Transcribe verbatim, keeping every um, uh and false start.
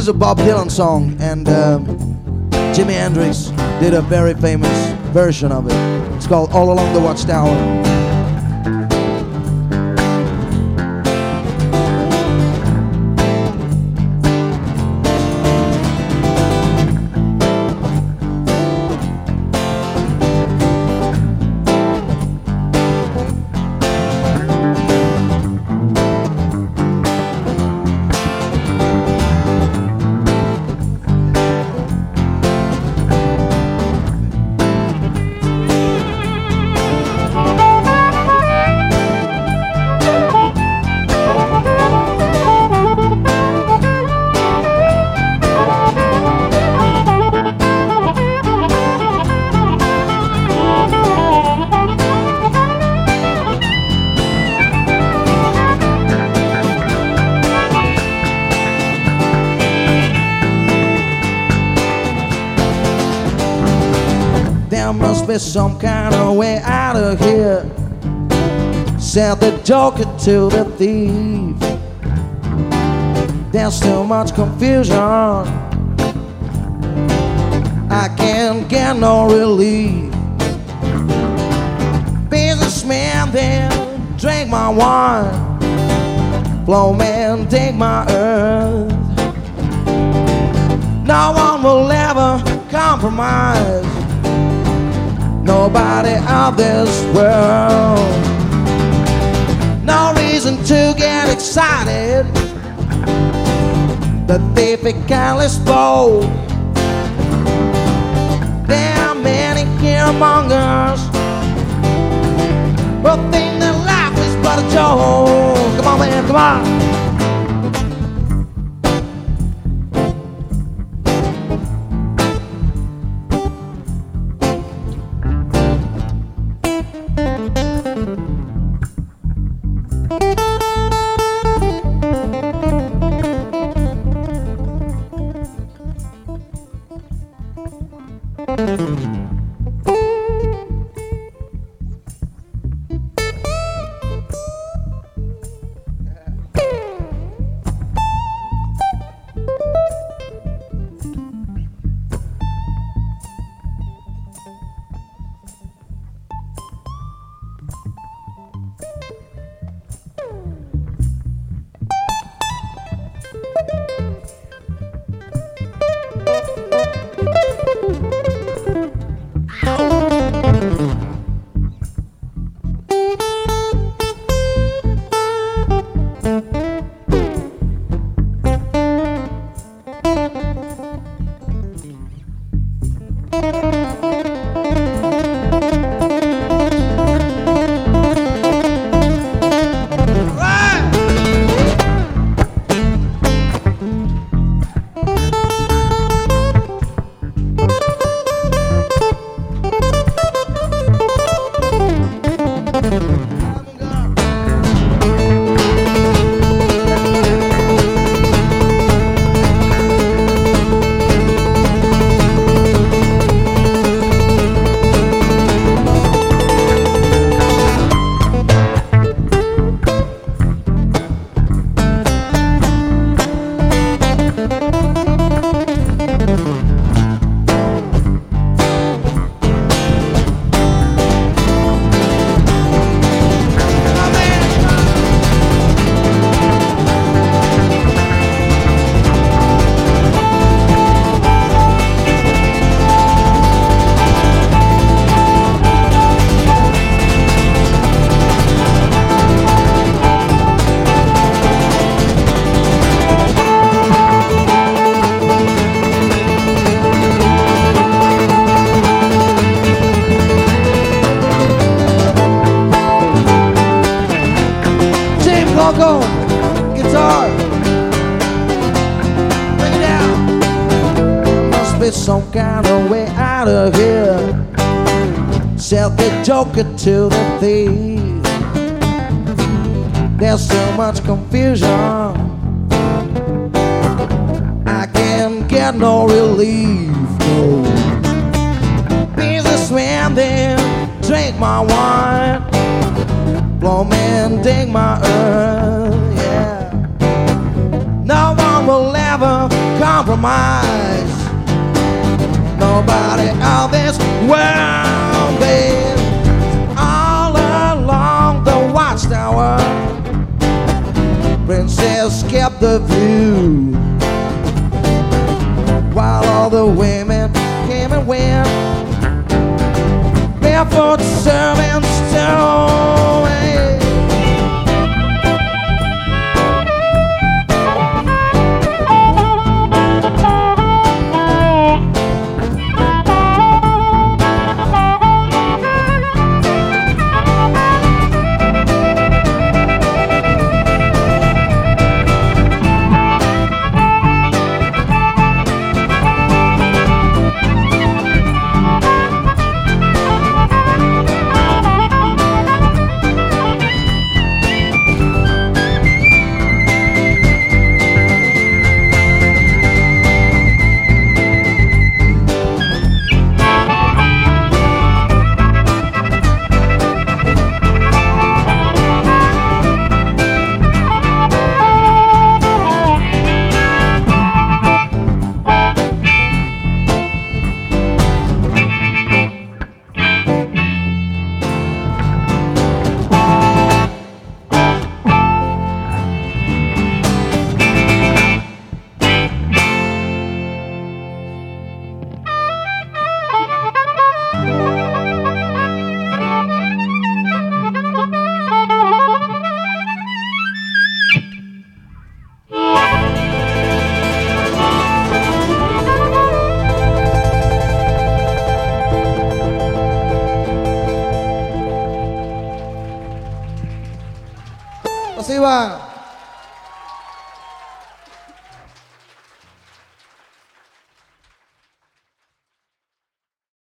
is a Bob Dylan song, and um, Jimi Hendrix did a very famous version of it. It's called All Along the Watchtower. There must be some kind of way out of here, said the joker to the thief. There's too much confusion, I can't get no relief. Businessman, then drink my wine, blow man, dig my earth. No one will ever compromise, nobody of this world. No reason to get excited, the thief he careless bold. There are many here among us who think that life is but a joke. Come on man, come on. Go, guitar, bring it down. There must be some kind of way out of here, said the joker to the thief. There's so much confusion, I can't get no relief. No. Businessman, then drink my wine, blow man, dig my earth, yeah. No one will ever come compromise. Nobody out this world, babe. All along the watchtower, princess kept the view, while all the women came and went, barefoot servants too. Terima kasih, Bang.